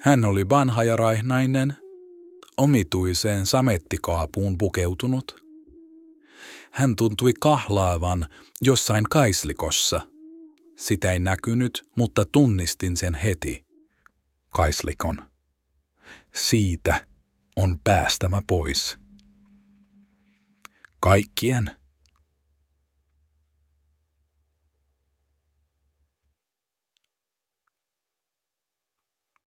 Hän oli vanha ja raihnainen, omituiseen samettikaapuun pukeutunut. Hän tuntui kahlaavan jossain kaislikossa. Sitä ei näkynyt, mutta tunnistin sen heti. Kaislikon. Siitä on päästämä pois. Kaikkien